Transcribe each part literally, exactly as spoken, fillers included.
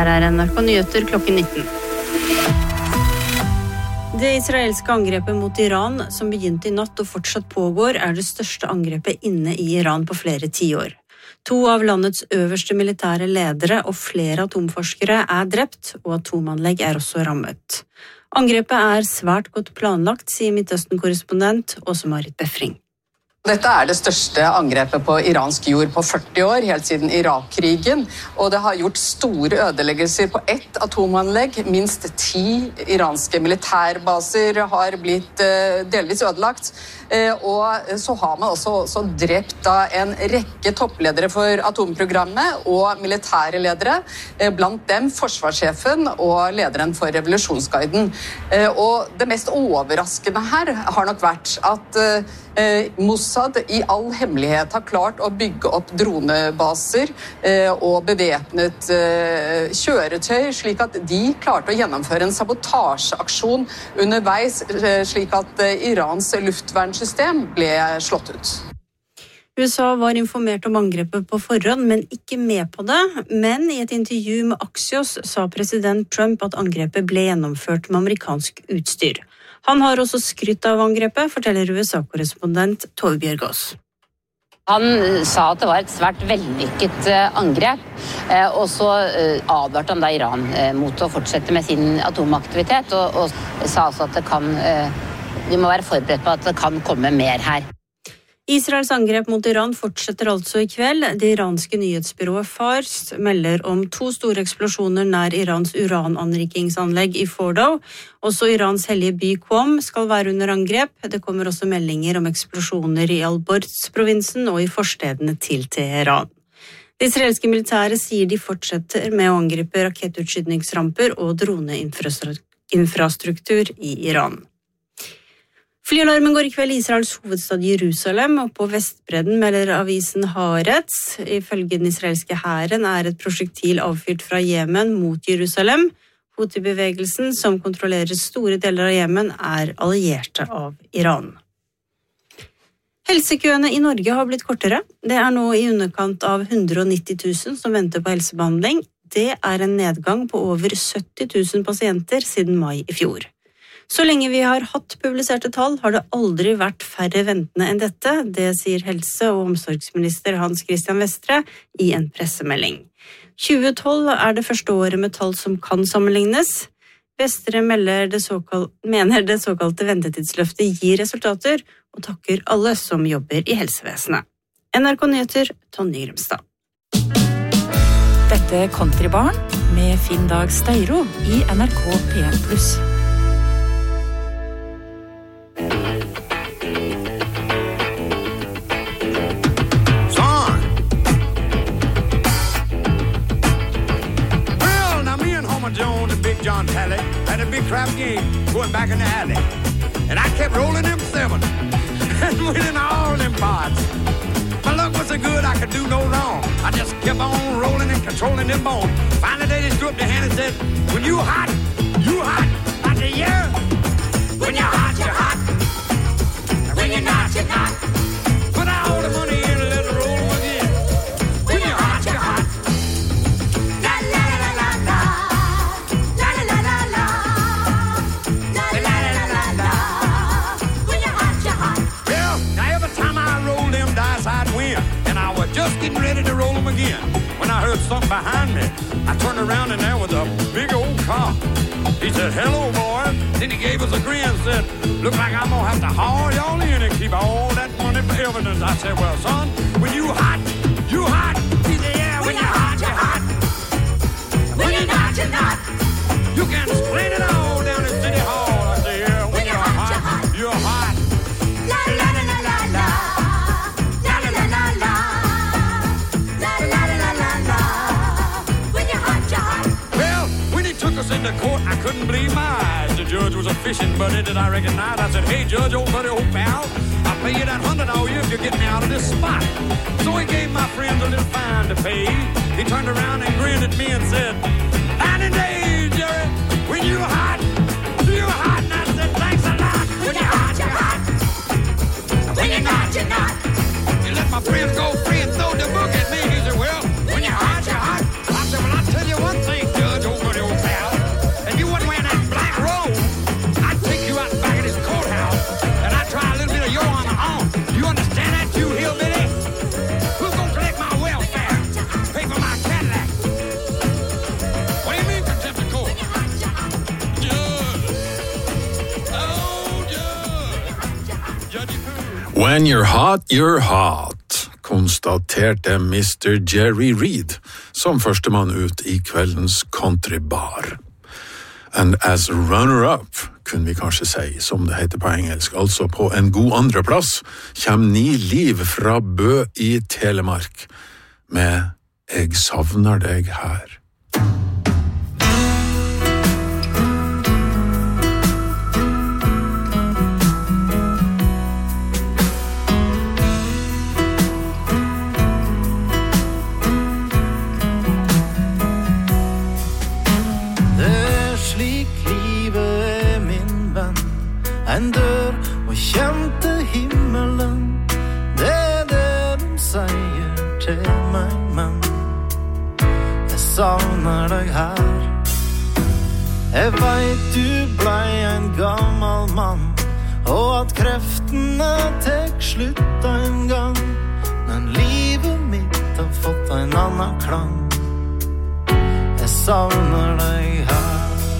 Her er N R K Nyheter klokken nitten. Det israelske angrepet mot Iran, som begynte i natt og fortsatt pågår, er det største angrepet inne i Iran på flere tiår. To av landets øverste militære ledere og flere atomforskere er drept, og atomanlegg er også rammet. Angrepet er svært godt planlagt, sier Midtøsten-korrespondent Åse Marit Befring. Dette er det største angrepet på iransk jord på førti år, helt siden Irak-krigen, og det har gjort store ødeleggelser på ett atomanlegg. Minst ti iranske militærbaser har blitt uh, delvis ødelagt, uh, og så har man også, også drept da, en rekke toppledere for atomprogrammet og militære ledere, uh, blant dem forsvarssjefen og lederen for revolusjonsguiden. Uh, og det mest overraskende her har nok vært at uh, Mossad i all hemmelighet har klart å bygge opp dronebaser eh, og bevæpnet eh, kjøretøy, slik at de klarte å gjennomføre en sabotasjeaksjon underveis, eh, slik at eh, Irans luftvernsystem ble slått ut. U S A var informert om angrepet på forhånd, men ikke med på det. Men i et intervju med Axios sa president Trump at angrepet ble gjennomført med amerikansk utstyr. Han har også skrytt av angrepet, forteller U S A-korrespondent Tove Bjørgaas. Han sa at det var et svært vellykket angrep, og så advarte han da Iran mot å fortsette med sin atomaktivitet, og, og sa altså at det kan, vi må være forberedt på at det kan komme mer her. Israels angrep mot Iran fortsetter altså i kveld. Det iranske nyhetsbyrået Fars melder om to store eksplosjoner nær Irans urananrikingsanlegg i Fordow. Også Irans hellige by Qom skal være under angrep. Det kommer også meldinger om eksplosjoner i Al-Borz-provinsen og i forstedene til Teheran. Det israelske militæret sier de fortsetter med å angripe rakettutskytningsramper og droneinfrastruktur i Iran. Flyalarmen går i kveld i Israels hovedstad Jerusalem, og på Vestbredden melder avisen Haaretz. Ifølge den israelske hæren er et prosjektil avfyrt fra Jemen mot Jerusalem. Houthi-bevegelsen, som kontrollerer store deler av Jemen, er allierte av Iran. Helsekøene i Norge har blitt kortere. Det er nå i underkant av hundre og nitti tusen som venter på helsebehandling. Det er en nedgang på over sytti tusen pasienter siden mai i fjor. Så lenge vi har hatt publiserte tall, har det aldri vært færre ventende enn dette. Det sier helse- og omsorgsminister Hans Christian Vestre i en pressemelding. tjue tolv er det første året med tall som kan sammenlignes. Vestre det såkal- mener det såkalte ventetidsløftet gir resultater, og takker alle som jobber i helsevesenet. N R K Nyheter, Tonje Grimstad. Dette er Countrybarn med Finn Dag Steiro i N R K P en pluss. John Talley had a big crap game going back in the alley. And I kept rolling them seven and winning all them pots. My luck was so good I could do no wrong. I just kept on rolling and controlling them bones. Finally they just threw up their hand and said, when you hot, you hot. I said, yeah. When you're hot, you're hot. When you're not, you're not. Put all the money in and let it roll again. When you're hot, you're hot. Just getting ready to roll them again when I heard something behind me. I turned around and there was a big old car. He said, hello, boy. Then he gave us a grin and said, look like I'm going to have to haul y'all in and keep all that money for evidence. I said, well, son, when you hot, you hot. He said, yeah, when you're hot, you're hot. When you're not, you're not. You can explain it all down in City Hall. I said, yeah, when, when you're, you're hot, hot, you're hot. La, la, la, la, la, la. In the court, I couldn't believe my eyes. The judge was a fishing buddy that I recognized. I said, hey, judge, old buddy, old pal, I'll pay you that hundred all you if you get me out of this spot. So he gave my friend a little fine to pay. He turned around and grinned at me and said, ninety days, Jerry, when you hot, you hot. And I said, thanks a lot. When you're hot, you're hot. When you're not, you're not. You let my friends go free and throw the book at me. He said, well, when you're hot, you're hot. I said, well, I'll tell you one thing, judge. When you're hot, you're hot, konstaterte mister Jerry Reed som førstemann ut i kveldens countrybar. And as runner-up, kunne vi kanskje si, som det heter på engelsk, altså på en god andreplass, kommer Ni Liv fra Bø i Telemark med Jeg savner deg her. En dør og kjente himmelen. Det er det de sier til meg, men jeg savner deg her. Jeg vet du blei en gammel mann, og at kreftene tek slutt en gang. Men livet mitt har fått en annen klang. Jeg savner deg her.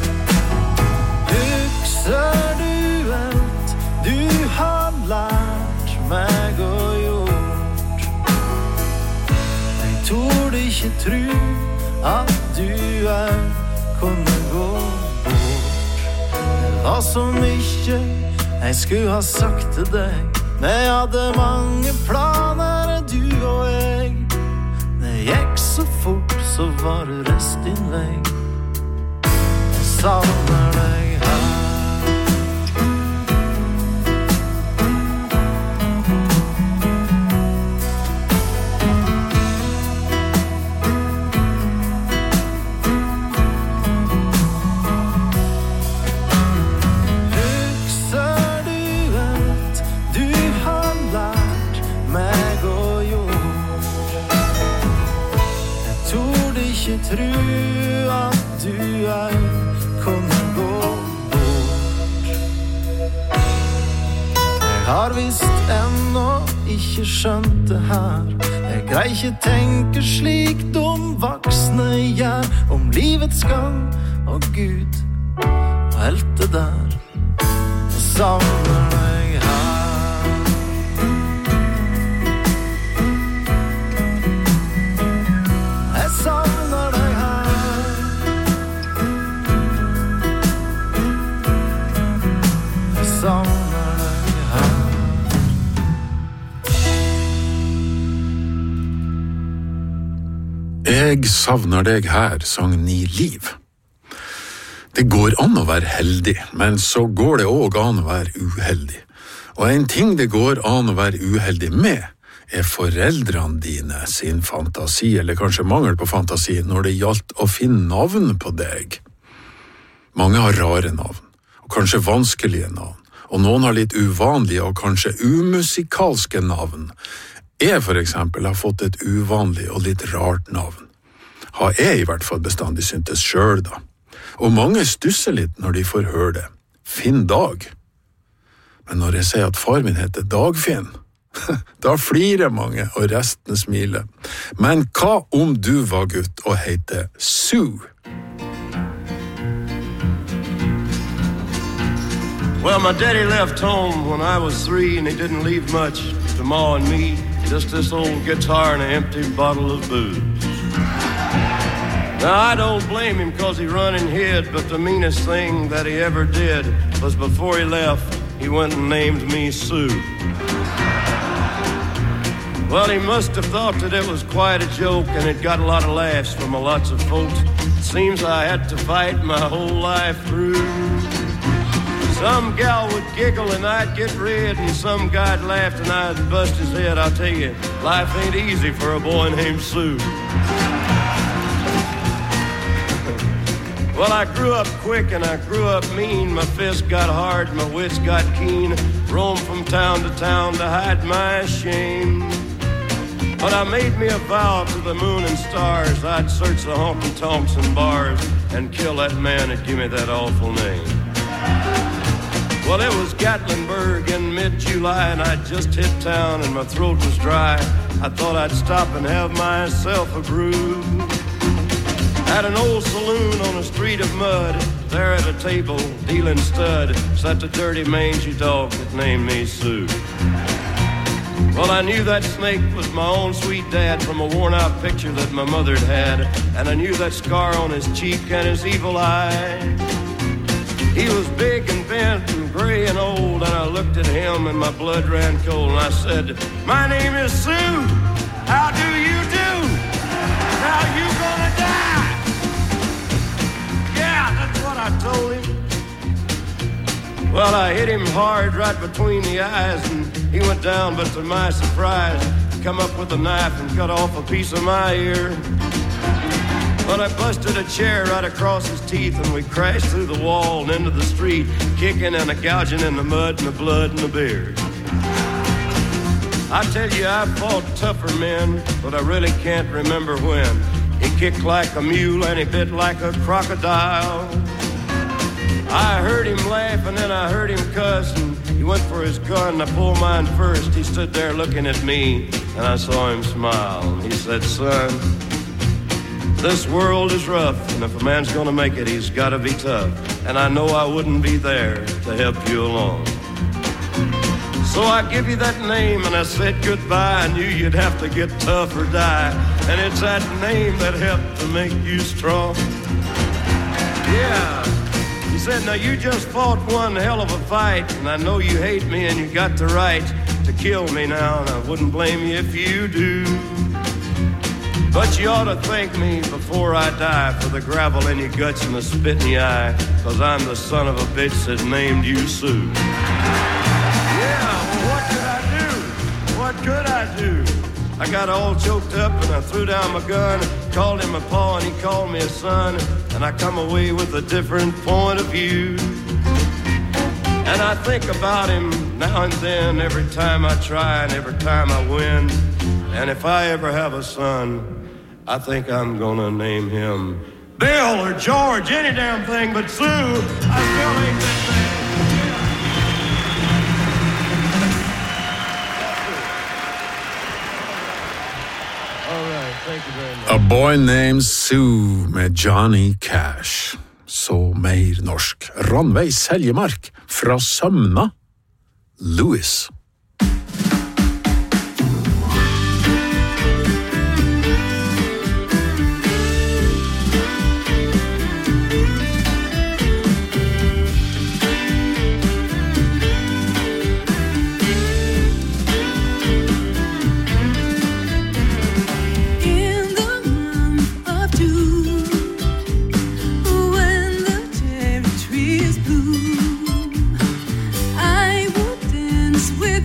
Husker du du har lært meg og gjort. Jeg torde ikke tro at du er kunne gå bort. Det var så mye jeg skulle ha sagt til deg. Vi hadde mange planer, du og jeg. Det gikk så fort, så var det rest din vei. Jeg savner deg her. Tro at du er kunne gå bort. Jeg har visst ennå ikke skjønt det her. Jeg greier ikke tenke slik de voksne gjør om livets gang og Gud og alt det der. Jeg savner deg her. Jeg savner deg her. Jeg savner deg her. Jeg savner deg her, sang Ni Liv. Det går an å være heldig, men så går det også an å være uheldig. Og en ting det går an å være uheldig med, er foreldrene dine sin fantasi, eller kanskje mangel på fantasi, når det gjaldt å finne navn på deg. Mange har rare navn, og kanskje vanskelige navn, og noen har litt uvanlige og kanskje umusikalske navn. Jeg for eksempel har fått et uvanlig og litt rart navn. Har jeg i hvert fall bestandig syntes selv da. Og mange stusser litt når de får høre det. Finn Dag. Men når jeg sier at far min heter Dagfinn, da flirer mange og resten smiler. Men hva om du var gutt og heter Sue? Well, my daddy left home when I was three, and he didn't leave much to Ma and me. Just this old guitar and an empty bottle of booze. Now, I don't blame him because he run and hid, but the meanest thing that he ever did was before he left, he went and named me Sue. Well, he must have thought that it was quite a joke, and it got a lot of laughs from lots of folks. It seems I had to fight my whole life through. Some gal would giggle and I'd get red, and some guy'd laugh and I'd bust his head. I'll tell you, life ain't easy for a boy named Sue. Well, I grew up quick and I grew up mean. My fists got hard, my wits got keen. Roamed from town to town to hide my shame. But I made me a vow to the moon and stars, I'd search the honky-tonks and bars and kill that man that gave me that awful name. Well, it was Gatlinburg in mid-July, and I'd just hit town and my throat was dry. I thought I'd stop and have myself a brew. At an old saloon on a street of mud, there at a table, dealing stud, sat the dirty mangy dog that named me Sue. I knew that snake was my own sweet dad from a worn-out picture that my mother'd had. And I knew that scar on his cheek and his evil eye. He was big and bent and gray and old, and I looked at him and my blood ran cold. And I said, my name is Sue. How do you do? Now you gonna die? Yeah, that's what I told him. Well, I hit him hard right between the eyes, and he went down, but to my surprise, come up with a knife and cut off a piece of my ear. But I busted a chair right across his teeth, and we crashed through the wall and into the street, kicking and a gouging in the mud and the blood and the beer. I tell you, I fought tougher men, but I really can't remember when. He kicked like a mule and he bit like a crocodile. I heard him laugh and then I heard him cuss, and he went for his gun. I pulled mine first. He stood there looking at me, and I saw him smile. And he said, son, this world is rough, and if a man's gonna make it, he's gotta be tough. And I know I wouldn't be there to help you along. So I give you that name, and I said goodbye. I knew you'd have to get tough or die, and it's that name that helped to make you strong. Yeah. He said, now you just fought one hell of a fight, and I know you hate me and you got the right to kill me now, and I wouldn't blame you if you do. But you ought to thank me before I die for the gravel in your guts and the spit in your eye, cause I'm the son of a bitch that named you Sue. Yeah, well, what could I do? What could I do? I got all choked up and I threw down my gun, called him a paw and he called me a son, and I come away with a different point of view. And I think about him now and then, every time I try and every time I win. And if I ever have a son, I think I'm gonna name him Bill or George, any damn thing but Sue. I still ain't that thing. A Boy Named Sue med Johnny Cash. Så mer norsk. Ranveig Seljemark fra Sømna. Louis. With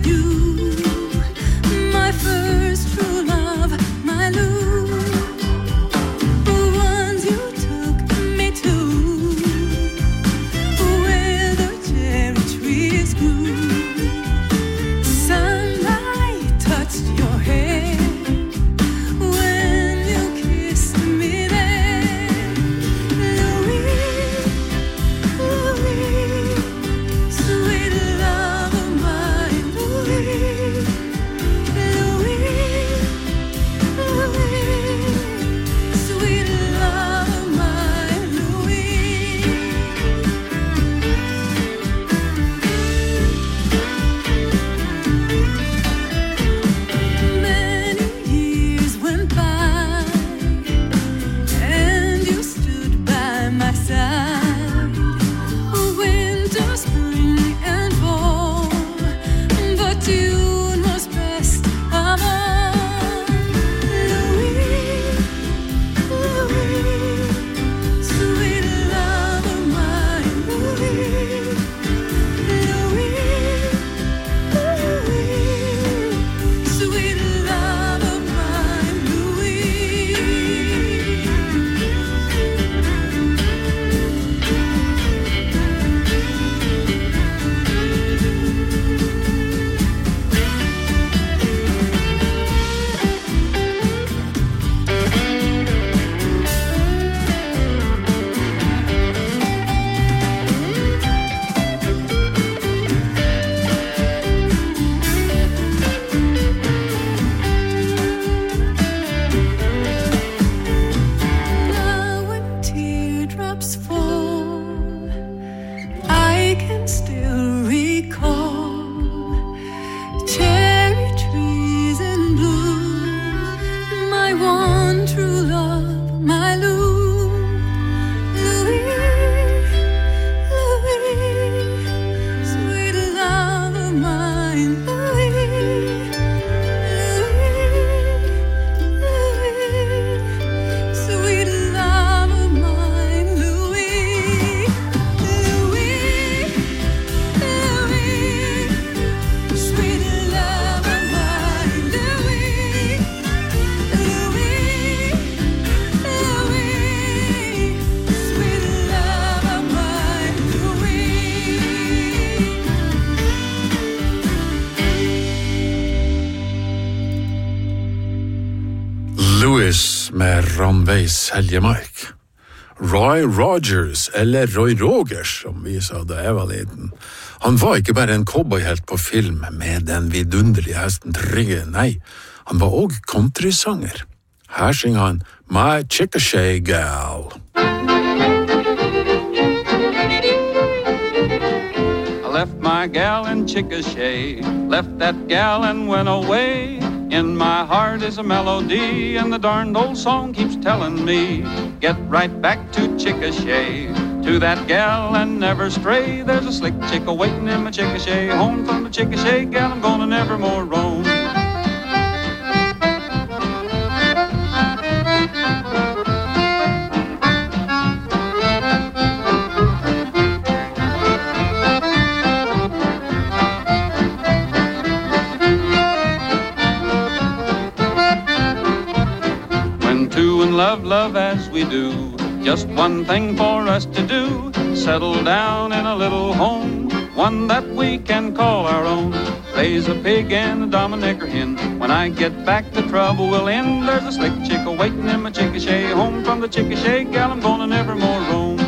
Ranveig Seljemark. Roy Rogers, eller Roy Rogers, som vi sa da jeg var liten. Han var ikke bare en cowboyhelt på film med den vidunderlige hesten Trygge, nei, han var også countrysanger. Her synger han My Chickasha Gal. I left my gal in Chickasha, left that gal and went away. In my heart is a melody, and the darned old song keeps telling me, get right back to Chickasha, to that gal and never stray. There's a slick chick awaiting in my Chickasha, home from the Chickasha gal, I'm gonna never more roam. Love, love as we do, just one thing for us to do, settle down in a little home, one that we can call our own. Raise a pig and a Dominicker hen, when I get back the trouble will end. There's a slick chick awaiting in my Chickasha, home from the Chickasha gal, I'm gonna never more roam.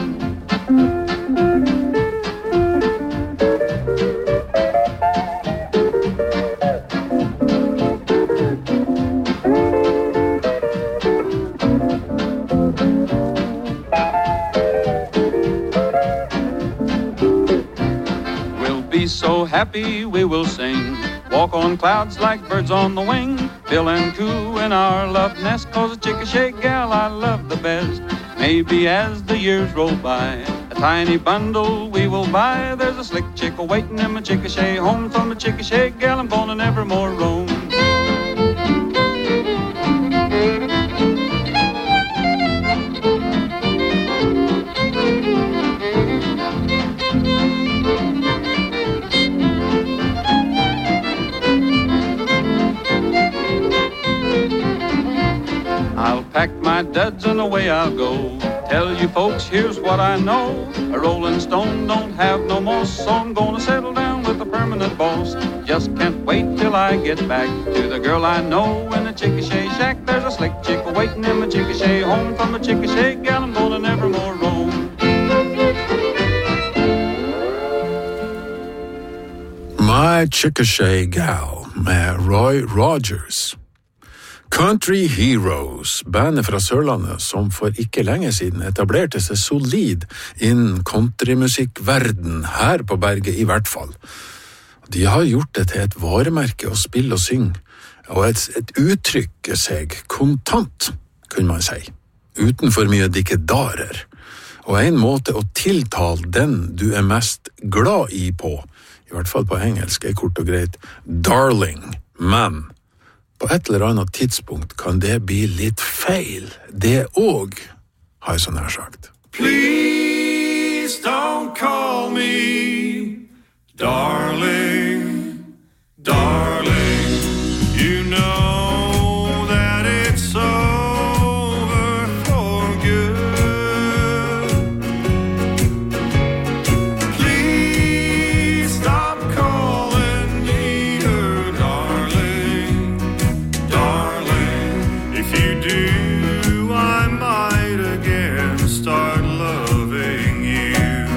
So happy we will sing, walk on clouds like birds on the wing, bill and coo in our love nest, cause a Chickasha gal I love the best. Maybe as the years roll by, a tiny bundle we will buy. There's a slick chick awaiting in my Chickasha, home from the Chickasha gal, I'm gonna never more roam. Pack my duds and away I'll go. Tell you folks, here's what I know. A rolling stone don't have no moss, so I'm gonna settle down with a permanent boss. Just can't wait till I get back to the girl I know in the Chickasha shack. There's a slick chick waiting in my Chickasha, home from the Chickasha gal, I'm gonna never more roam. My Chickasha Gal med Roy Rogers. Country Heroes, bandet fra Sørlandet som for ikke lenge siden etablerte seg solid innen countrymusikkverden, her på berget i hvert fall. De har gjort det til et varemerke å spille og synge, og et, et uttrykke seg kontant, kunne man si, uten for mye dikkedarer. Og en måte å tiltale den du er mest glad i på, i hvert fall på engelsk, er kort og greit darling, men på et eller annet tidspunkt kan det bli litt feil. Det òg, har jeg så nær sagt. Please don't call me darling, darling. You know that it's over for good. Please stop calling me her darling. If you do, I might again start loving you.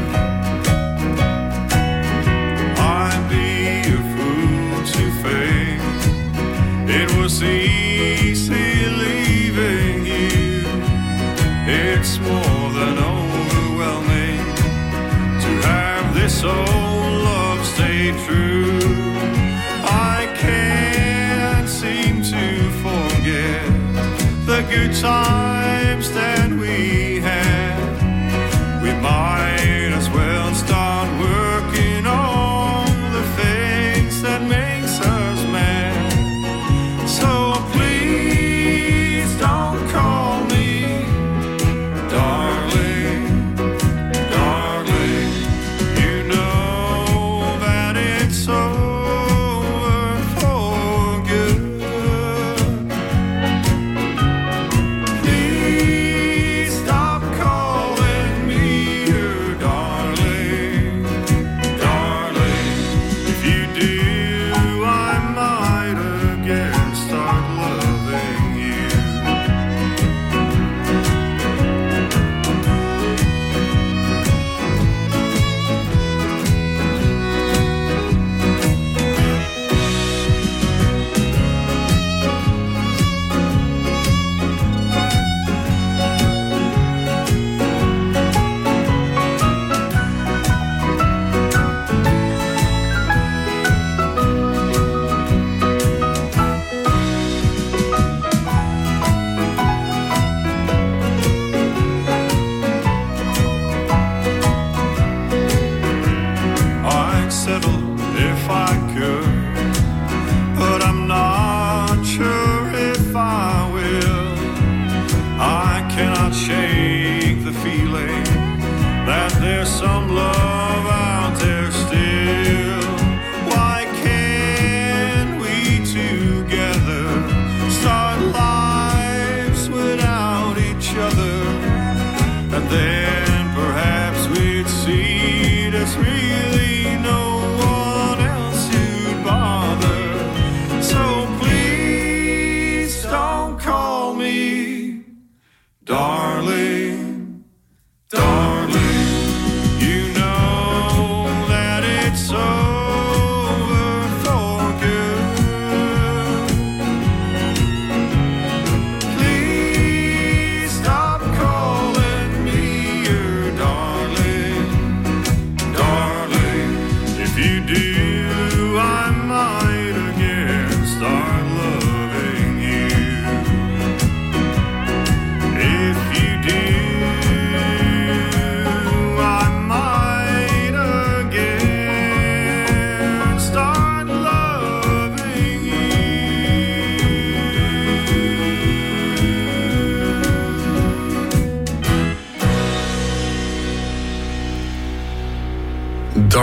I'd be a fool to think it was easy leaving you. It's more than overwhelming to have this old love stay true. I can't seem to forget the good times that we had. We might as well start working on the things that makes us mad. So please don't call me darling, darling. You know that it's over for good. Please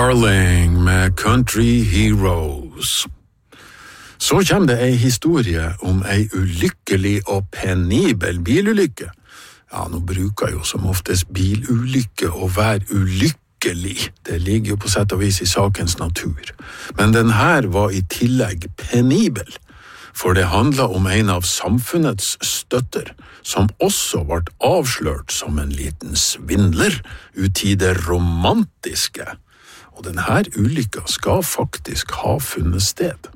Darling med Country Heroes. Så kommer det ei historie om ei ulykkelig og penibel bilulykke. Ja, nå bruker jo som oftest bilulykke å være ulykkelig. Det ligger jo på sett og vis i sakens natur. Men den her var i tillegg penibel, for det handlet om en av samfunnets støtter, som også ble avslørt som en liten svindler ut i det romantiske. Og denne ulykka skal faktisk ha funnet sted.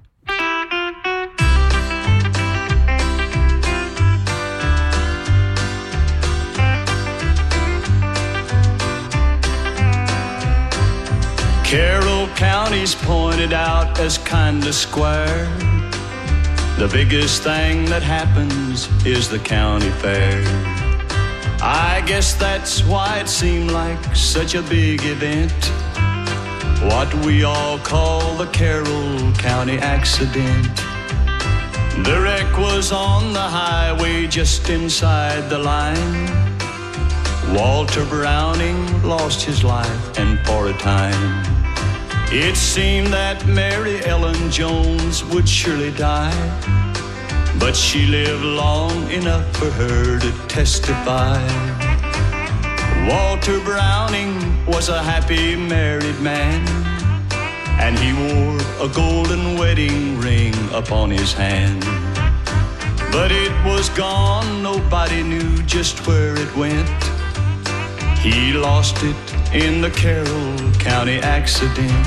Carroll County's pointed out as kinda square. The biggest thing that happens is the county fair. I guess that's why it seemed like such a big event. What we all call the Carroll County accident. The wreck was on the highway just inside the line. Walter Browning lost his life, and for a time it seemed that Mary Ellen Jones would surely die. But she lived long enough for her to testify. Walter Browning was a happy married man, and he wore a golden wedding ring upon his hand. But it was gone, nobody knew just where it went. He lost it in the Carroll County accident.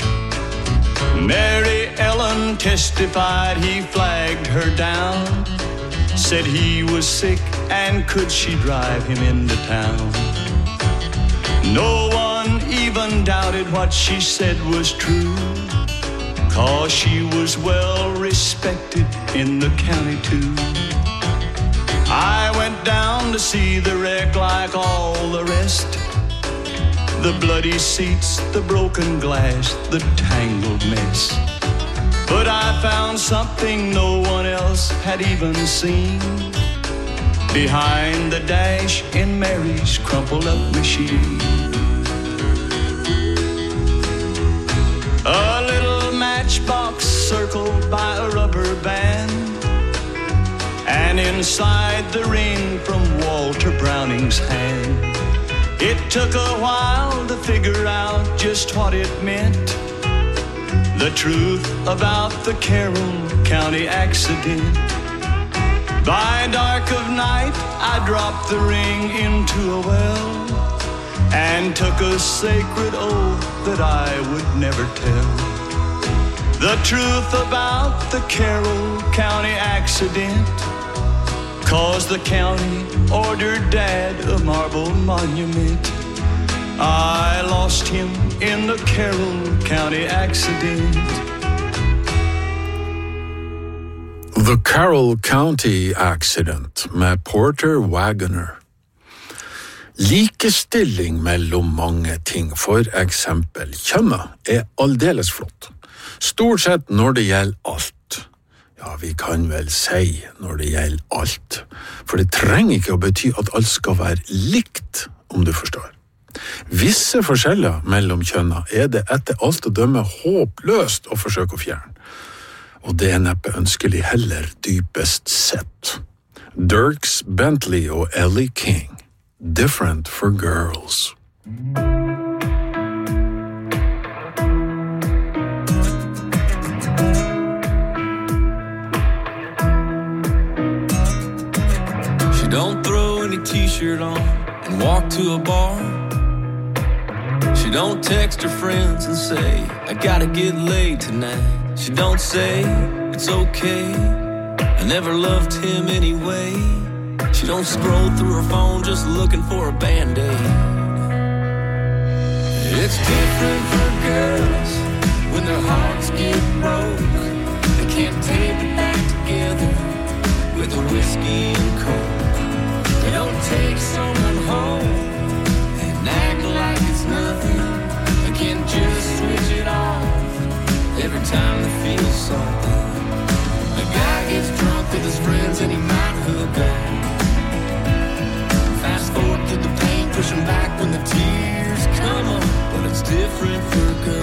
Mary Ellen testified he flagged her down, said he was sick and could she drive him into town. No one even doubted what she said was true, 'cause she was well respected in the county too. I went down to see the wreck like all the rest. The bloody seats, the broken glass, the tangled mess. But I found something no one else had even seen behind the dash in Mary's crumpled up machine. A little matchbox circled by a rubber band, and inside the ring from Walter Browning's hand. It took a while to figure out just what it meant, the truth about the Carroll County accident. By dark of night, I dropped the ring into a well and took a sacred oath that I would never tell the truth about the Carroll County accident. 'Cause the county ordered Dad a marble monument. I lost him in the Carroll County accident. The Carroll County Accident med Porter Wagoner. Likestilling mellom mange ting, for eksempel kjønnet, er aldeles flott. Stort sett når det gjelder alt. Ja, vi kan vel si når det gjelder alt. For det trenger ikke å bety at alt skal være likt, om du forstår. Visse forskjeller mellom kjønner er det etter alt å dømme håpløst å forsøke å fjerne. Og det er neppe ønskelig heller dypest sett. Dierks Bentley og Ellie King. Different for girls. Don't throw any t-shirt on and walk to a bar. She don't text her friends and say, I gotta get laid tonight. She don't say, it's okay, I never loved him anyway. She don't scroll through her phone just looking for a band-aid. It's different for girls when their hearts get broke. They can't tape it back together with a whiskey and coke. They don't take someone home and act like it's nothing. They can't just switch it off every time they feel something. A guy gets drunk with his friends and he might hook up. Fast forward through the pain, pushing back when the tears come up. But it's different for girls.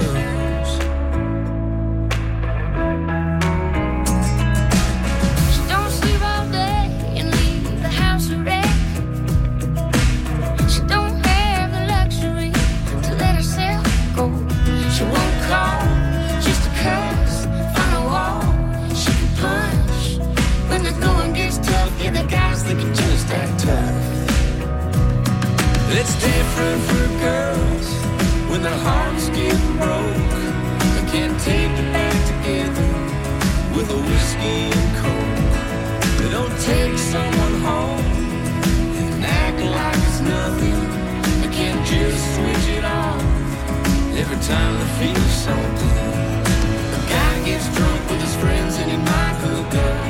different for girls when their hearts get broke. They can't take it back together with a whiskey and coke. They don't take someone home and act like it's nothing. They can't just switch it off every time they feel something. A guy gets drunk with his friends and he might hook up.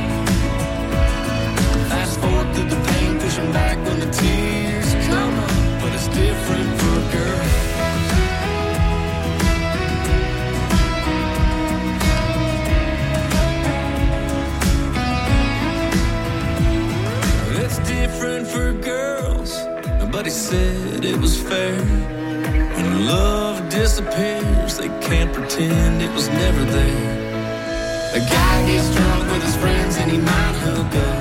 Fast forward through the pain, pushing back when the tears come up. But it's different for a girl. It's different for girls. Nobody said it was fair. When love disappears, they can't pretend it was never there. A guy gets drunk with his friends and he might hook up.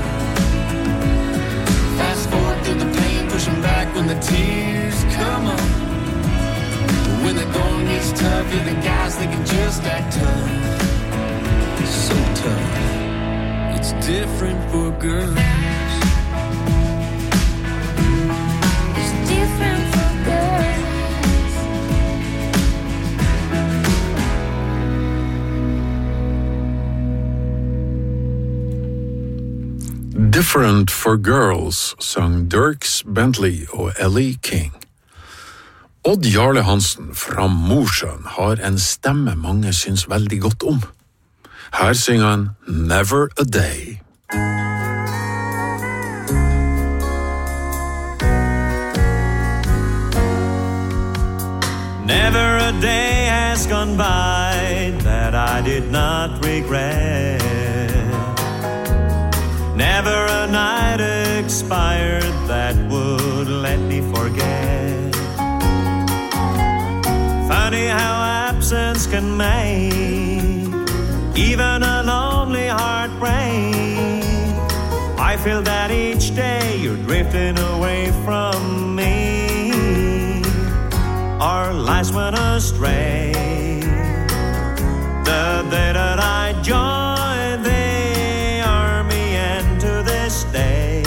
Fast forward through the pain, pushing back when the tears come up. But when the going gets tough, yeah, the guys, they can just act tough. It's so tough. It's different for girls. It's different for girls. Different for Girls sang Dierks Bentley og Ellie King. Odd Jarle Hansen fra Mosjøen har en stemme mange syns veldig godt om. Her synger han Never a Day. Never a day has gone by that I did not regret. Never a night expired that would let me forget. Funny how absence can make even a lonely heart break. I feel that each day you're drifting away from me. Our lives went astray the day that I joined the army, and to this day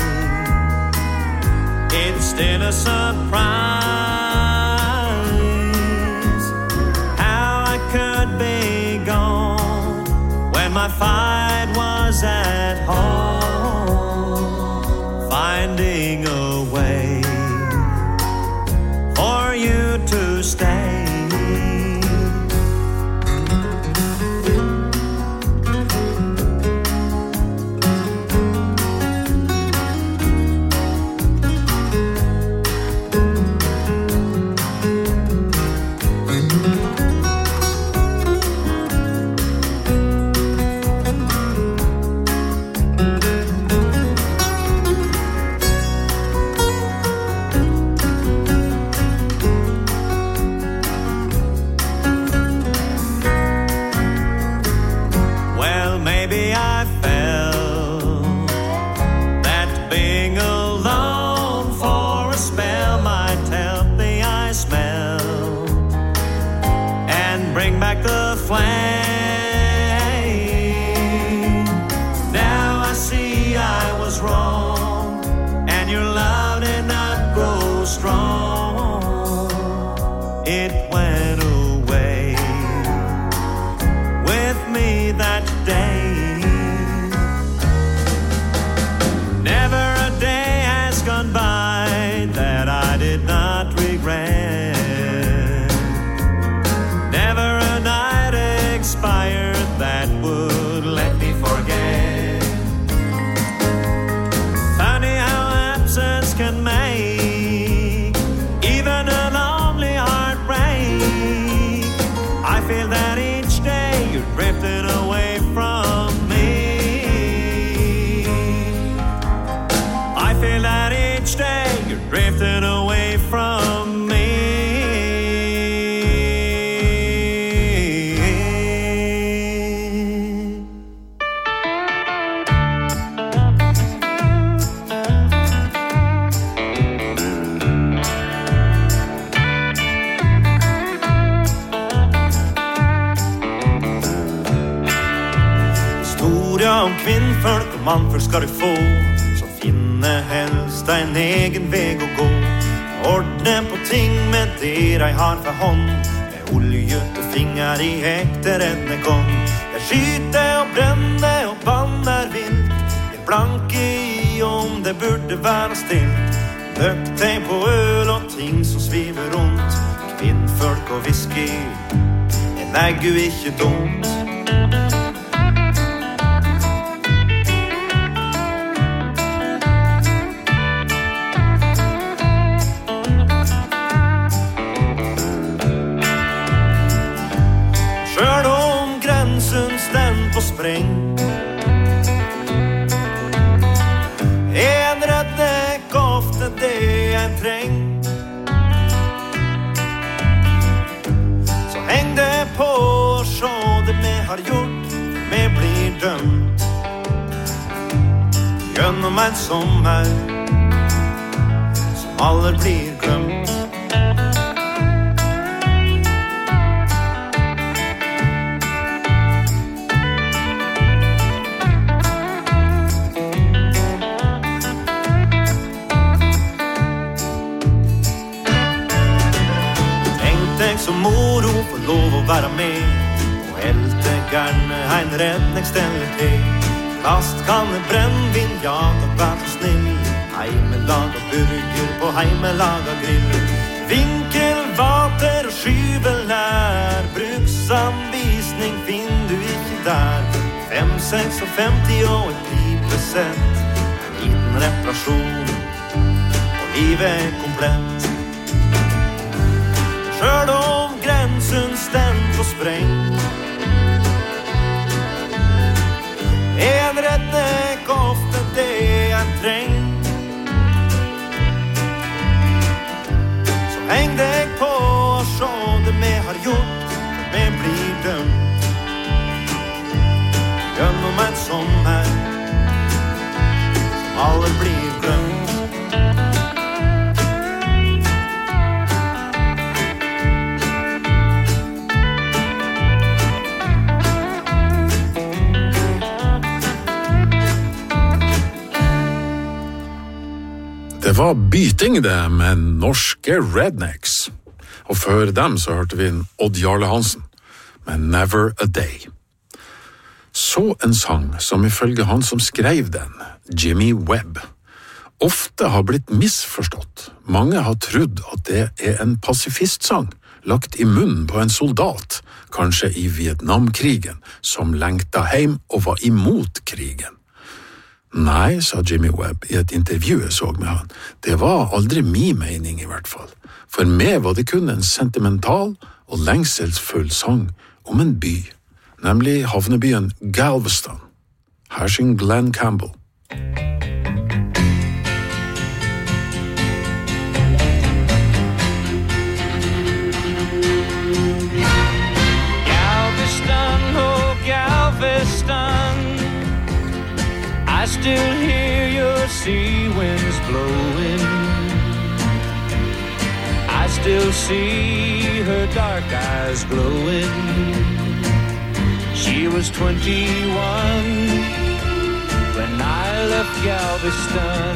it's still a surprise how I could be gone when my fight was at home, finding a way for you to stay. Mannfolk skal du få, som finner helst en egen veg å gå. Ordne på ting med det jeg har for hånd, med oljet og finger i ekte rednekon. Jeg skyter og brenner og banner vilt, jeg blanke i om det burde være stilt. Døktegn på øl og ting som sviver rundt, kvinnfolk og whisky, en eggu ikke dumt. Sjøl om grensen stend på spreng, en rednek ofte det en treng. Så heng det på og sjå det vi har gjort, vi blir dømt. Gjennom en sommer som alle blir glemt. Som moro får lov å være med, og helte gjerne en rednek steller til. Plastkanne, brennvin, ja, da vær så snill, heimelaga burger på heimelaga grill. Vinkel, vater og skyvelær, bruksanvisning finner du ikke der. Fem, seks og femti og et pipesett, en liten reparasjon, og livet er komplett. Sjøl om grensen stend på spreng, en rednek ofte det en treng. Så heng deg på og sjå det vi har gjort, for vi blir dømt. Gjennom en sommer som alle blir glemt. Det var byting det med norske rednecks. Og før dem så hørte vi en Odd Jarle Hansen med Never a Day. Så en sang som ifølge han som skrev den, Jimmy Webb, ofte har blitt misforstått. Mange har trodd at det er en pasifistsang, lagt i munnen på en soldat, kanskje i Vietnamkrigen, som lengta hjem og var imot krigen. Nei, sa Jimmy Webb i et intervju jeg så med han. Det var aldri min mening i hvert fall. For meg var det kun en sentimental og lengselsfull sang om en by, nemlig havnebyen Galveston. Her synger Glenn Campbell. Galveston, oh Galveston, I still hear your sea winds blowing. I still see her dark eyes glowing. She was twenty-one when I left Galveston.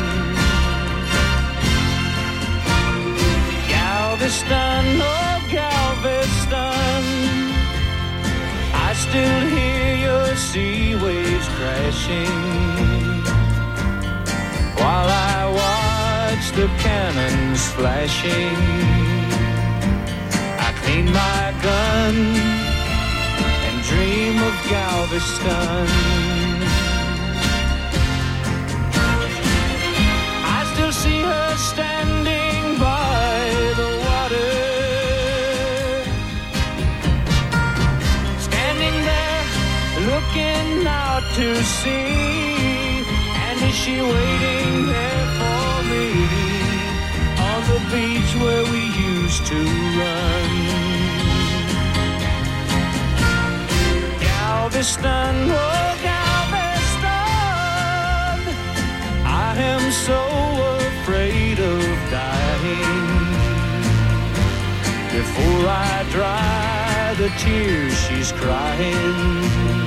Galveston, oh Galveston, I still hear your sea waves crashing while I watch the cannons flashing. I clean my gun and dream of Galveston. I still see her standing by the water, looking out to sea. And is she waiting there for me on the beach where we used to run? Galveston, oh Galveston, I am so afraid of dying before I dry the tears she's crying,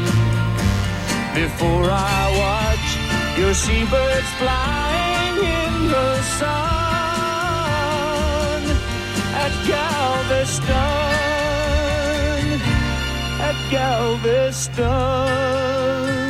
before I watch your seabirds flying in the sun. at Galveston, at Galveston.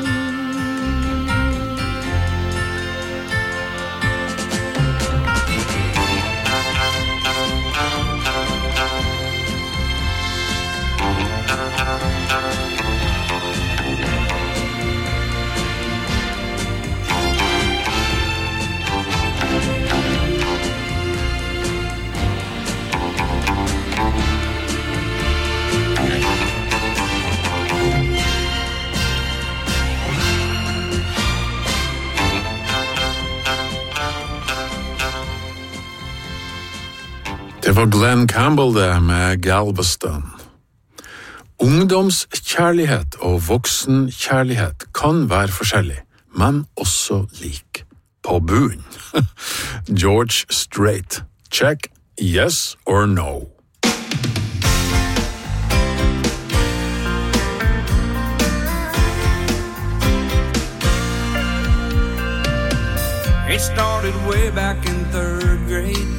Det var Glenn Campbell det med Galveston. Ungdomskjærlighet og voksenkjærlighet kan være forskjellig, men også lik. På bunnen. George Strait. Check yes or no. It started way back in third grade.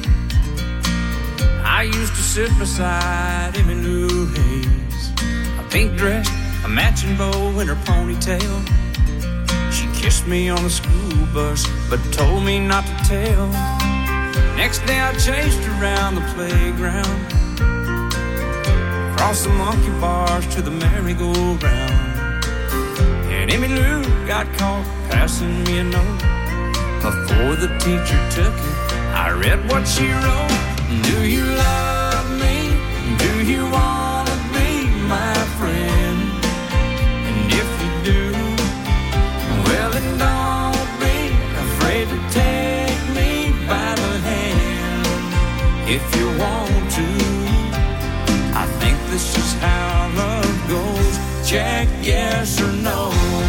I used to sit beside Emmylou Hayes, a pink dress, a matching bow in her ponytail. She kissed me on the school bus, but told me not to tell. Next day I chased her around the playground, across the monkey bars to the merry-go-round. And Emmylou got caught passing me a note. Before the teacher took it, I read what she wrote. Do you love me? Do you want to be my friend? And if you do, well then don't be afraid to take me by the hand. If you want to, I think this is how love goes. Check yes or no.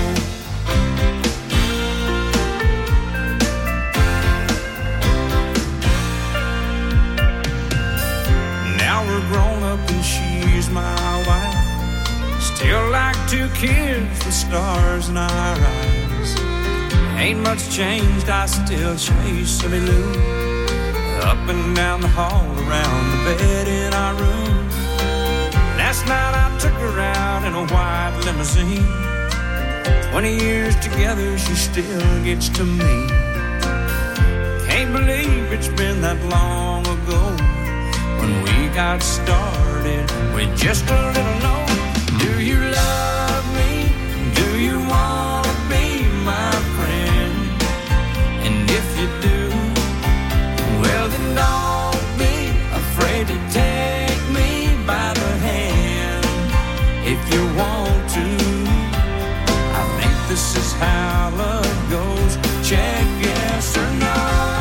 Grown up and she's my wife. Still like two kids with stars in our eyes. Ain't much changed, I still chase Emmylou up and down the hall, around the bed in our room. Last night I took her out in a white limousine. Twenty years together, she still gets to me. Can't believe it's been that long ago when we got started with just a little note. Do you love me? Do you want to be my friend? And if you do, well then don't be afraid to take me by the hand. If you want to, I think this is how love goes. Check yes or no.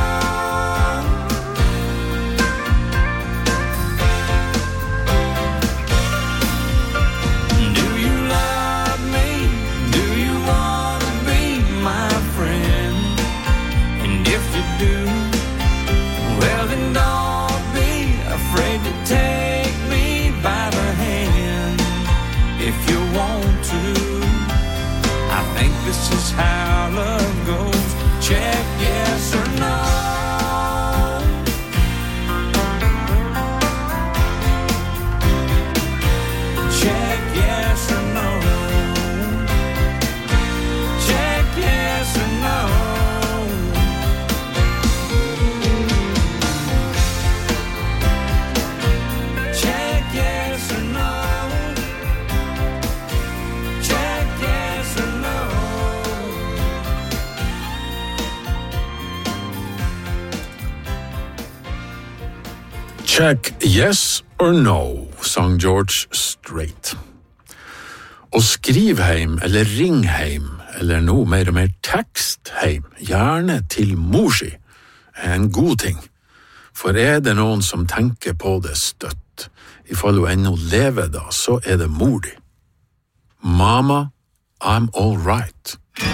This is how love goes. Check yes or no. Check yes or no. Check yes or no. Check yes or no. Check yes or no. Check yes or no, sang George Strait. Og skriv heim, eller ring heim, eller noe mer og mer tekst heim, gjerne til mor si, er en god ting. For er det noen som tenker på det støtt, i fall hun ennå lever da, så er det mor di. Mama, I'm all right.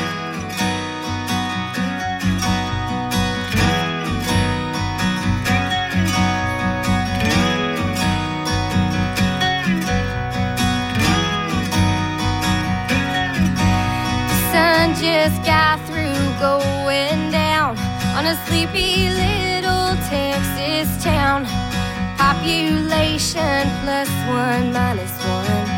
Just got through going down on a sleepy little Texas town. Population plus one minus one.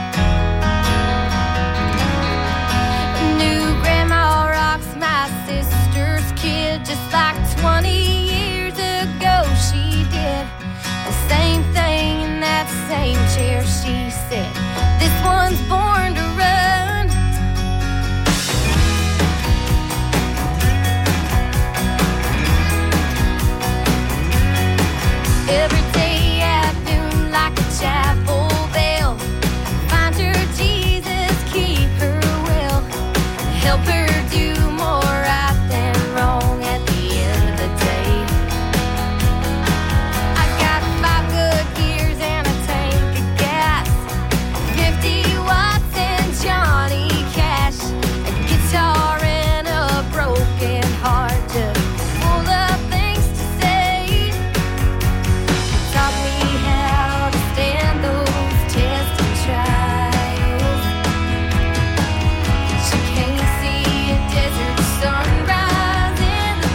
New grandma rocks my sister's kid just like twenty years ago she did. The same thing in that same chair she said. This one's born to run. Every day at noon like a chapel bell. Find her Jesus, keep her well. Help her do more right than wrong at the end of the day. I got five good gears and a tank of gas, fifty watts and Johnny Cash, a guitar and a broken heart, just full of things to say. Taught me how to stand those tests and trials. She can't see a desert sunrise in the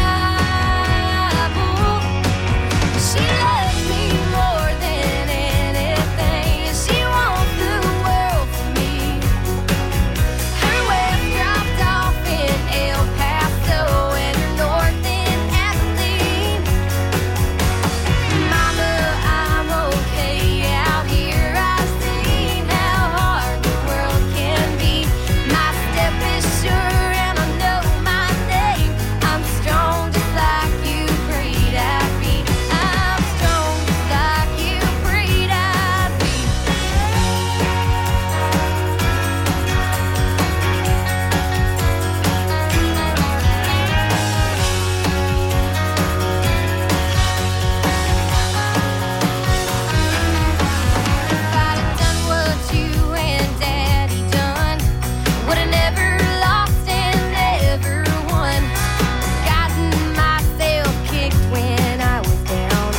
Bible. She loves me more than anything, and she wants the world for me. Her west dropped off in El Paso and her north in Abilene. Mama, I'm okay out here. I've seen how hard the world can be. My step is sure and I know my name. I'm strong just like you prayed I'd be. I'm strong just like you prayed I'd be. If I'd have done what you and Daddy done, would have never lost and never won. Gotten myself kicked when I was down.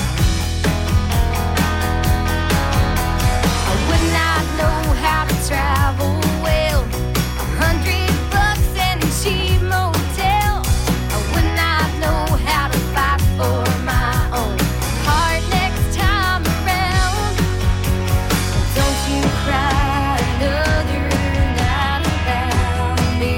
I would not know how to travel well. A hundred bucks and a cheap motel. I would not know how to fight for my own heart next time around. Don't you cry another night without me.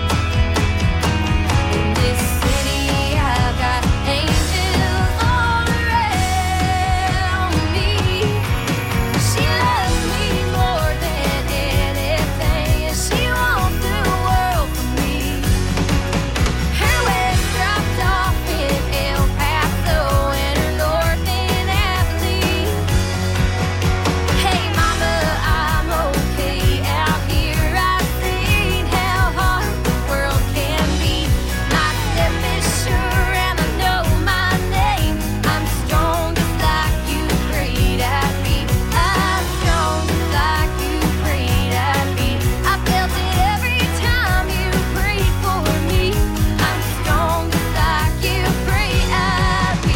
In this city I've got angels all around me. She loves me more than anything, and she wants the world for me. Her west dropped off in El Paso and her north in Abilene. Hey mama, I'm okay out here. I've seen how hard the world can be. My step is sure and I know my name. I'm strong just like you prayed I'd be. I'm strong just like you prayed I'd be. I felt it every time you prayed for me. I'm strong just like you prayed I'd be.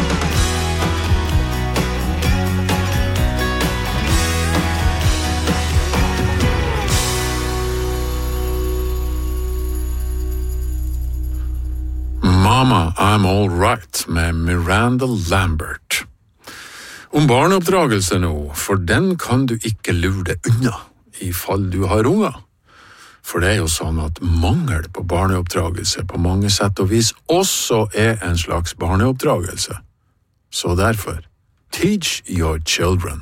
Mama, I'm All Right med Miranda Lambert. Om barneoppdragelse nå, for den kan du ikke lure deg unna i fall du har unger. For det er jo sånn at mangel på barneoppdragelse på mange sett og vis også er en slags barneoppdragelse. Så derfor, teach your children.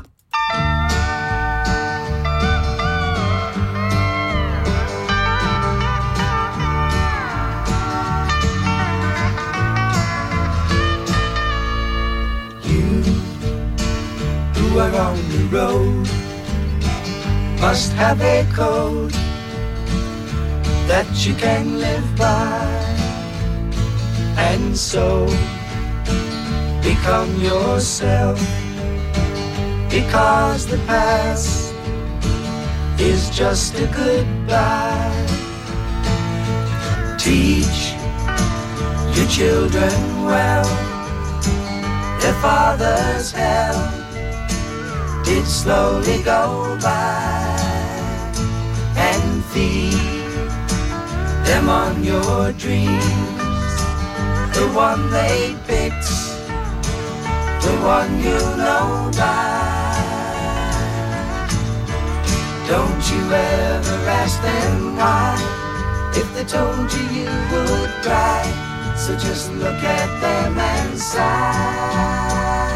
Who are on the road must have a code that you can live by, and so become yourself, because the past is just a goodbye. Teach your children well, their father's hell did slowly go by, and feed them on your dreams, the one they picked, the one you know by. Don't you ever ask them why, if they told you you would cry. So just look at them and sigh,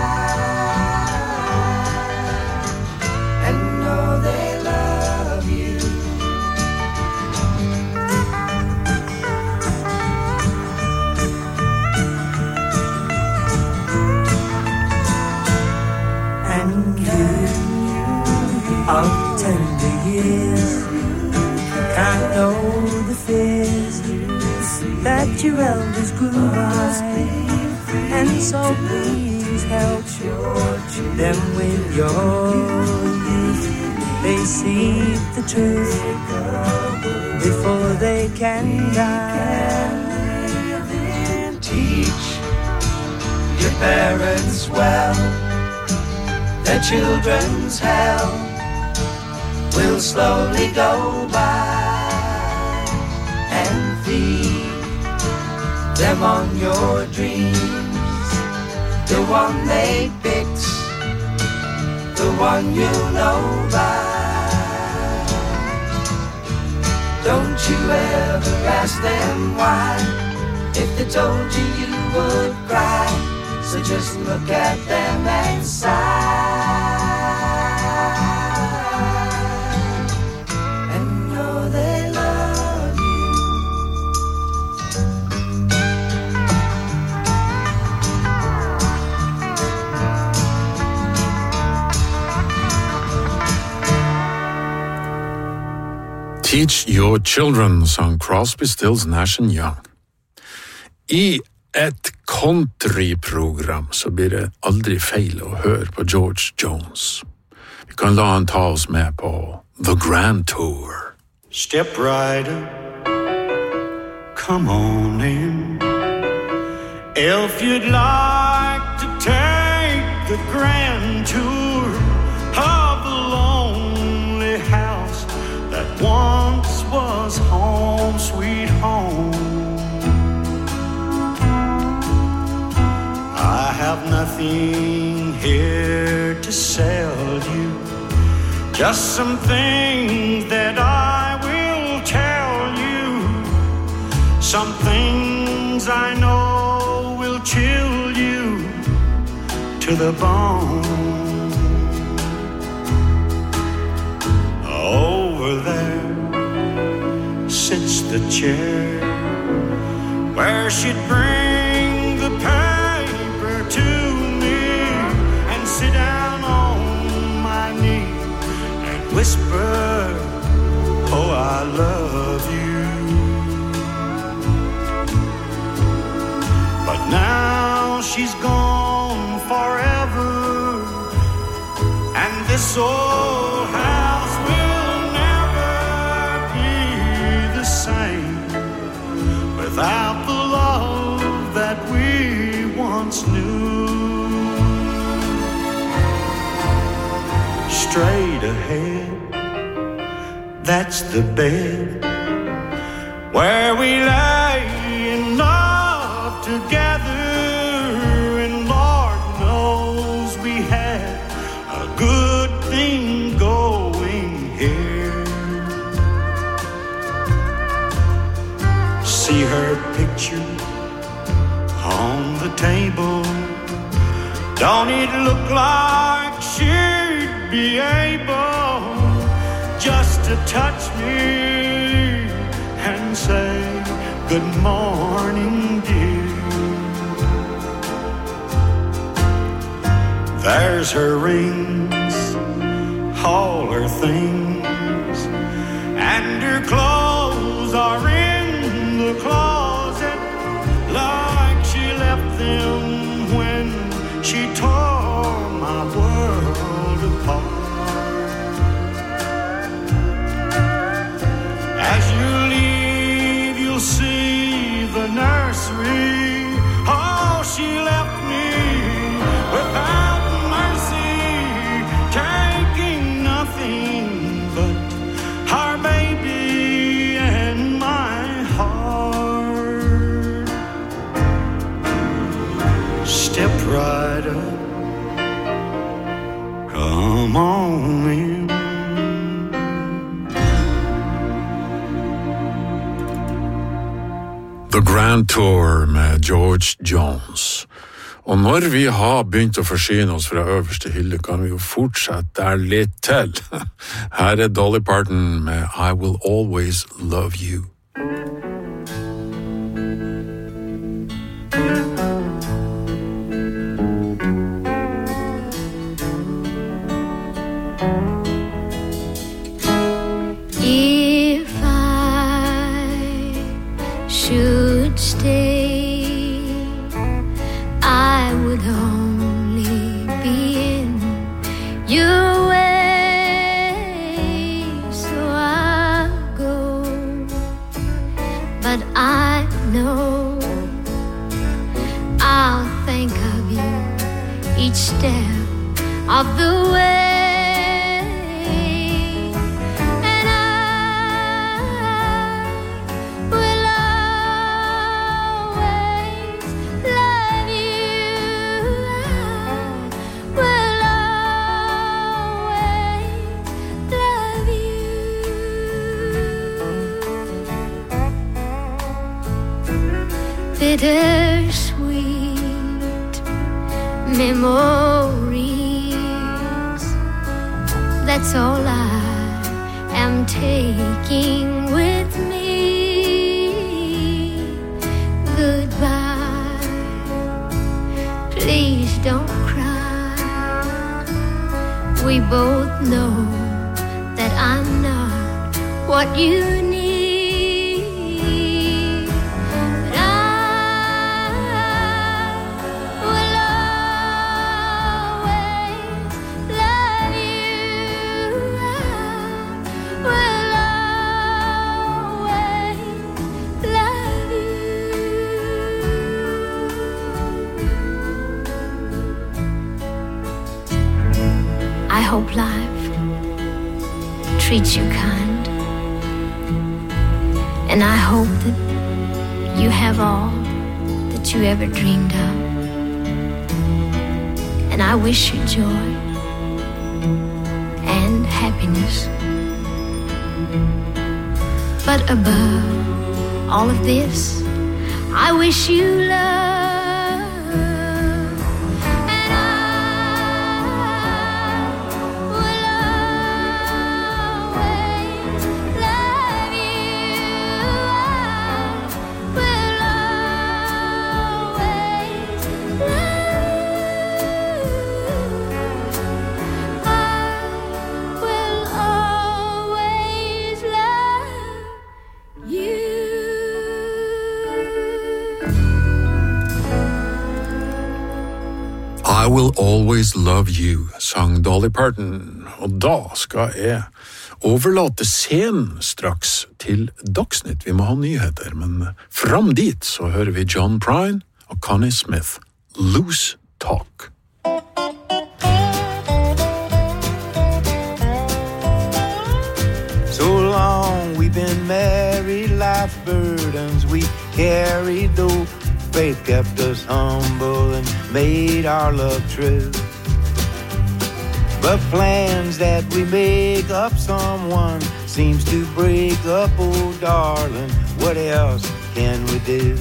and know they love you. And you, of tender years, can't know the fears that your elders grew by, and so please help them with your youth. They see the truth before they can die. Teach your parents well, their children's hell will slowly go by, and feed them on your dreams, the one they picked, the one you know by. Don't you ever ask them why, if they told you you would cry. So just look at them and sigh, and know they love you. Teach Your Children, sang Crosby, Stills, Nash and Young. I et countryprogram så blir det aldri feil å høre på George Jones. Vi kan la han ta oss med på The Grand Tour. Step right up, come on in. If you'd like to take the grand tour of the lonely house that once was home, sweet home, I have nothing here to sell you, just some things that I will tell you, some things I know will chill you to the bone. Over there sits the chair where she'd bring the paper to me and sit down on my knee and whisper, oh, I love you. But now she's gone forever, and this old house will never be the same without the love that we once knew. Straight ahead, that's the bed where we lay in love together, and Lord knows we had a good thing going here. See her picture on the table, don't it look like she'd be able just to touch me and say, good morning, dear. There's her rings, all her things, and her clothes are in the closet like she left them when she tore my world apart. As you leave, you'll see the nursery. Oh, she left me without mercy, taking nothing but her baby and my The Grand Tour med George Jones. Og når vi har begynt å forsyne oss fra øverste hylle, kan vi jo fortsette der litt til. Her er Dolly Parton med I Will Always Love You. If I should stay, I would only be in your way, so I'll go. But I know I'll think of you each step of the way. Bittersweet memories, that's all I am taking with me. Goodbye, please don't cry. We both know that I'm not what you need. I hope life treats you kind, and I hope that you have all that you ever dreamed of, and I wish you joy and happiness. But above all of this, I wish you love. I Will Always Love You, sang Dolly Parton. Og da skal jeg overlate scenen straks til Dagsnytt. Vi må ha nyheter, men fram dit så hører vi John Prine og Connie Smith, Loose Talk. So long we've been married, life's burdens we carried, though faith kept us humble and made our love true. But plans that we make up, someone seems to break up. Oh darling, what else can we do?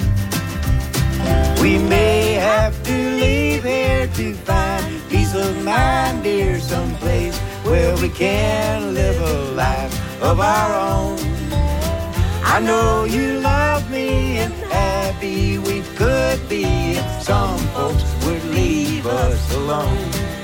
We may have to leave here to find peace of mind, dear, someplace where we can live a life of our own. I know you love me, and happy we could be if some folks would leave us alone.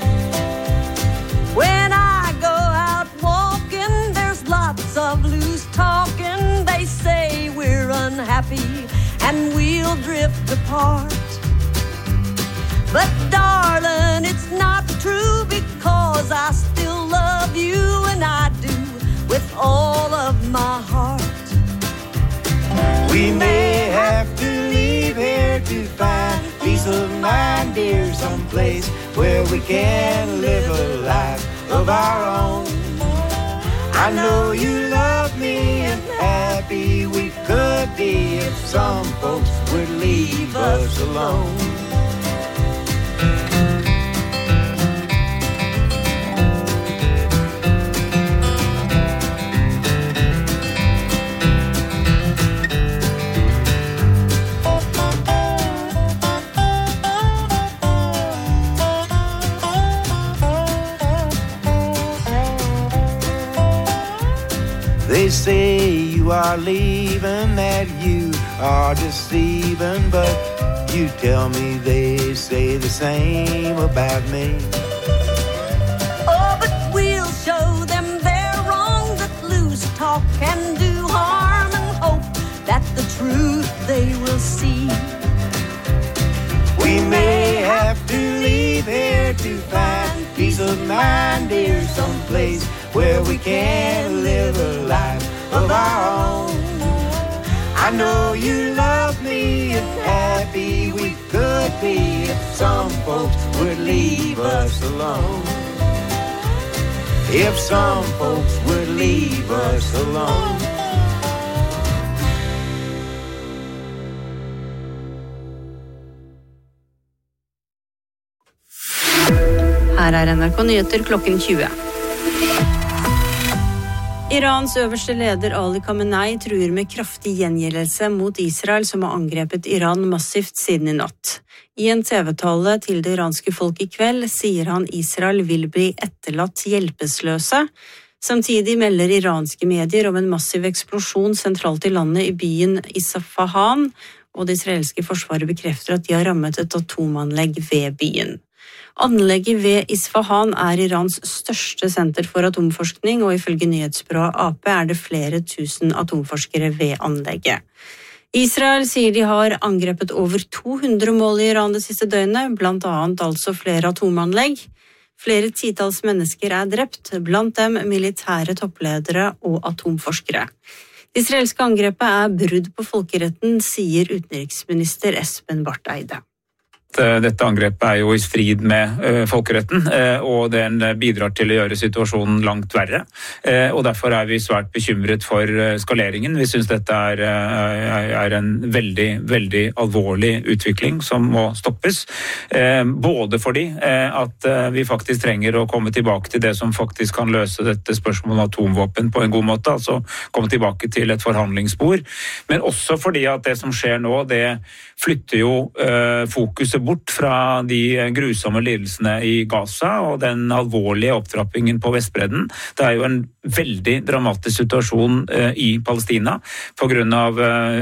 When I go out walking, there's lots of loose talking. They say we're unhappy and we'll drift apart. But darling, it's not true, because I still love you, and I do with all of my heart. We may have to leave here to find peace of mind, dear, someplace where we can live a life of our own. I know you love me, and happy we could be if some folks would leave us alone. you are leaving, that you are deceiving, but you tell me they say the same about me. Oh, but we'll show them they're wrong, that loose talk can do harm, and hope that the truth they will see. We may have to leave here to find peace of mind, dear, someplace where we can live a life of our own. I know you love me and happy we could be if some folks would leave us alone. If some folks would leave us alone. Her er N R K Nyheter klokken tjue. Irans øverste leder Ali Khamenei truer med kraftig gjengjeldelse mot Israel som har angrepet Iran massivt siden i natt. I en T V-tale til det iranske folk i kveld sier han Israel vil bli etterlatt hjelpeløse. Samtidig melder iranske medier om en massiv eksplosjon sentralt i landet i byen Isfahan, og det israelske forsvaret bekrefter at de har rammet et atomanlegg ved byen. Anlegget ved Isfahan er Irans største senter for atomforskning, og ifølge nyhetsbyrået A P er det flere tusen atomforskere ved anlegget. Israel sier de har angrepet over to hundre mål i Iran det siste døgnet, blant annet altså flere atomanlegg. Flere titalls mennesker er drept, blant dem militære toppledere og atomforskere. Det israelske angrepet er brudd på folkeretten, sier utenriksminister Espen Barth Eide. Dette angrepet er jo i strid med uh, folkeretten, uh, og den bidrar til å gjøre situasjonen langt verre. Uh, og derfor er vi svært bekymret for uh, skaleringen. Vi synes dette er, uh, er en veldig, veldig alvorlig utvikling som må stoppes. Uh, både fordi uh, at uh, vi faktisk trenger å komme tilbake til det som faktisk kan løse dette spørsmålet om atomvåpen på en god måte, altså komme tilbake til et forhandlingsspor, men også fordi at det som skjer nå, det flytter jo uh, fokuset bort fra de grusomme lidelsene i Gaza og den alvorlige opptrappingen på Vestbredden. Det er jo en veldig dramatisk situasjon uh, i Palestina på grunn av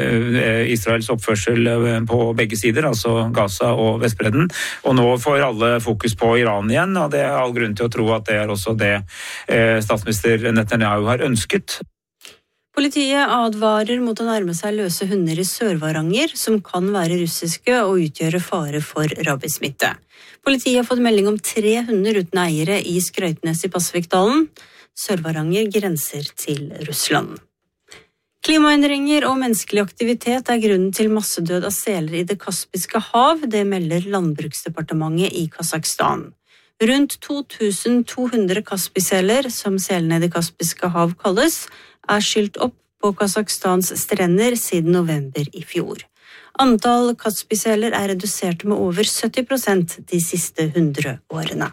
uh, Israels oppførsel uh, på begge sider, altså Gaza og Vestbredden. Og nå får alle fokus på Iran igjen, og det er all grunn til å tro at det er også det uh, statsminister Netanyahu har ønsket. Politiet advarer mot å nærme seg løse hunder i Sør-Varanger, som kan være russiske og utgjøre fare for rabiesmitte. Politiet har fått melding om tre hunder uten eiere i Skrøytnes i Pasvikdalen. Sør-Varanger grenser til Russland. Klimaendringer og menneskelig aktivitet er grunnen til massedød av seler i det Kaspiske hav, det melder Landbruksdepartementet i Kasakhstan. Rundt to tusen to hundre kaspiseler, som selene i det Kaspiske hav kalles, er skylt opp på Kasakhstans strender siden november i fjor. Antall kaspiseler er redusert med over sytti prosent de siste hundre årene.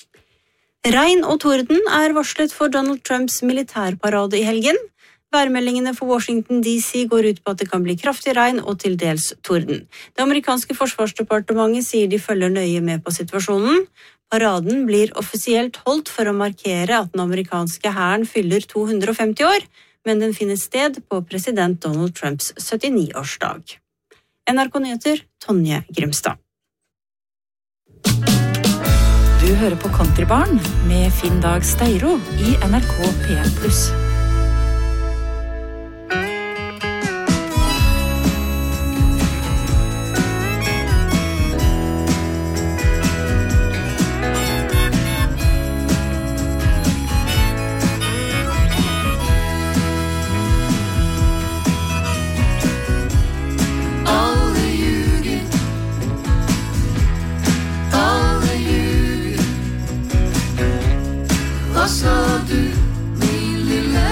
Regn og torden er varslet for Donald Trumps militærparade i helgen. Værmeldingene for Washington D C går ut på at det kan bli kraftig regn og til dels torden. Det amerikanske forsvarsdepartementet sier de følger nøye med på situasjonen. Paraden blir offisielt holdt for å markere at den amerikanske hæren fyller to hundre og femti år, men den finner sted på president Donald Trumps syttini-årsdag. N R K Nyheter, Tonje Grimstad. Du hører på Countrybarn med Finn Dag Steiro i N R K P en pluss. Hva sa du, min lille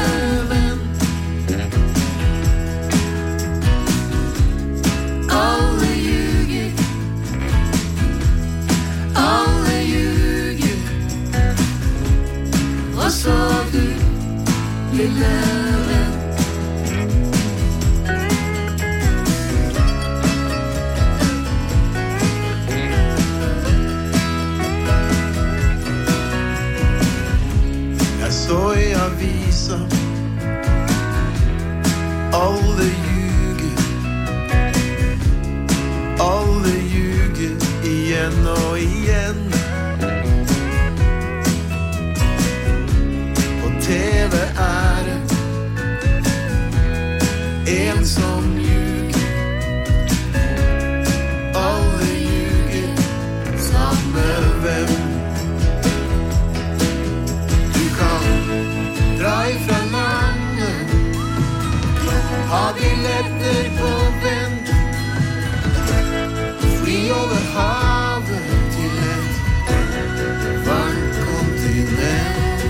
sett deg på vent. Fly over havet til et varmt kontinent.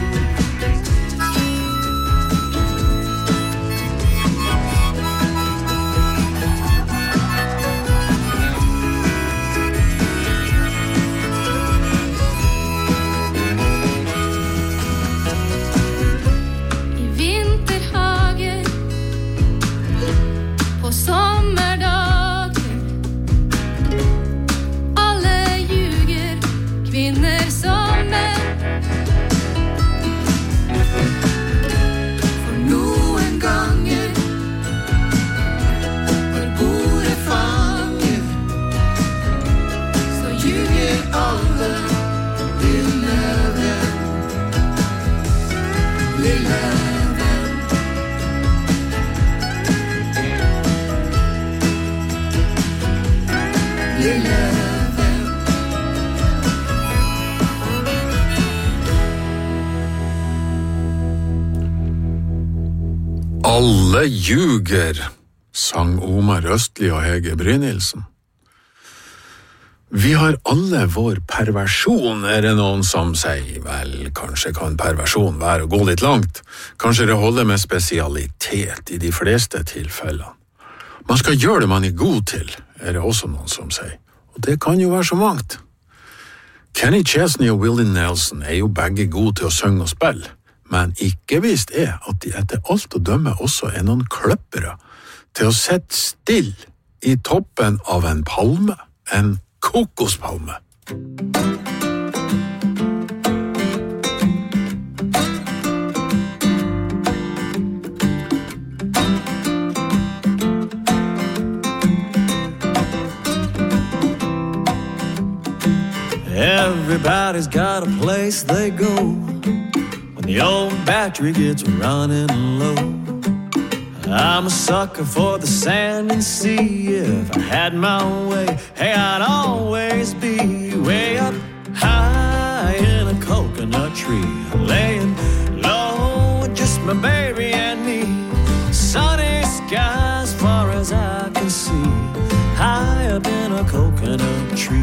Alle ljuger, sang Omar Østli og Hege Brynildsen. Vi har alle vår perversjon, er det noen som sier. Vel, kanskje kan perversjon være å gå litt langt. Kanskje det holder med spesialitet i de fleste tilfellene. Man skal gjøre det man er god til, er det også noen som sier. Og det kan jo være så mangt. Kenny Chesney og Willie Nelson er jo begge gode til å synge og spille. Men ikke visst er at de etter alt å dømme også er noen kløppere til å sette still i toppen av en palme, en kokospalme. Everybody's got a place they go the old battery gets running low. I'm a sucker for the sand and sea. If I had my way, hey, I'd always be way up high in a coconut tree, laying low with just my baby and me. Sunny skies far as I can see, high up in a coconut tree.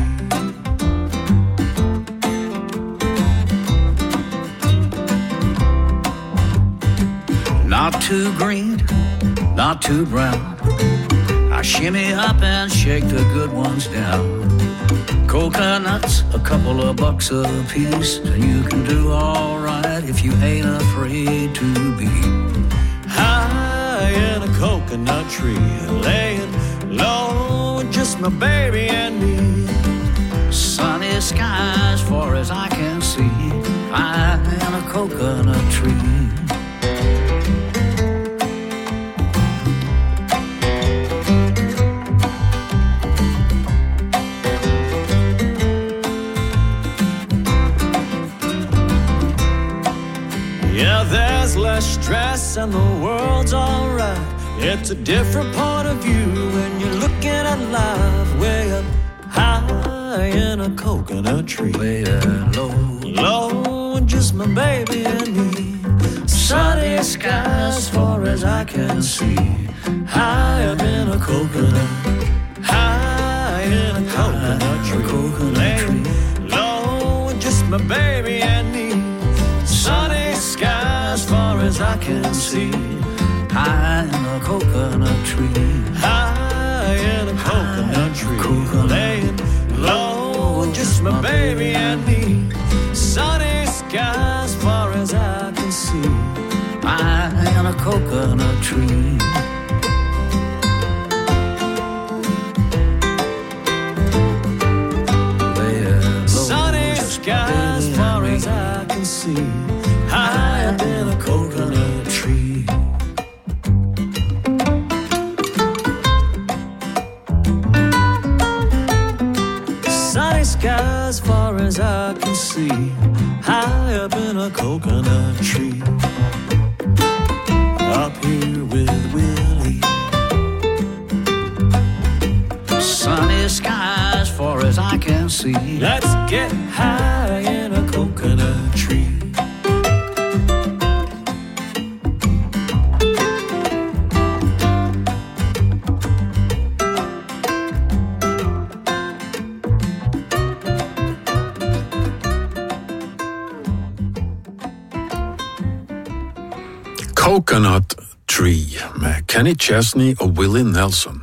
Not too green, not too brown. I shimmy up and shake the good ones down. Coconuts, a couple of bucks a piece, and you can do all right if you ain't afraid to be high in a coconut tree, laying low with just my baby and me. Sunny skies far as I can see, high in a coconut tree. There's less stress and the world's alright. It's a different point of view when you're looking at life way up high in a coconut tree, way low, low, and just my baby and me. Sunny skies far as I can see, high up in a coconut, high in a coconut tree, coconut tree, low, and just my baby and me. Sunny skies far as I can see, high in a coconut tree, high in a coconut tree, coconut. Laying low, just my baby and me. Sunny skies far as I can see, high in a coconut tree. Sunny skies far as I can see, high up in a coconut tree. Sunny skies far as I can see, high up in a coconut tree. Up here with Willie. Sunny skies far as I can see. Let's get high in a coconut tree. Coconut Tree med Kenny Chesney og Willie Nelson.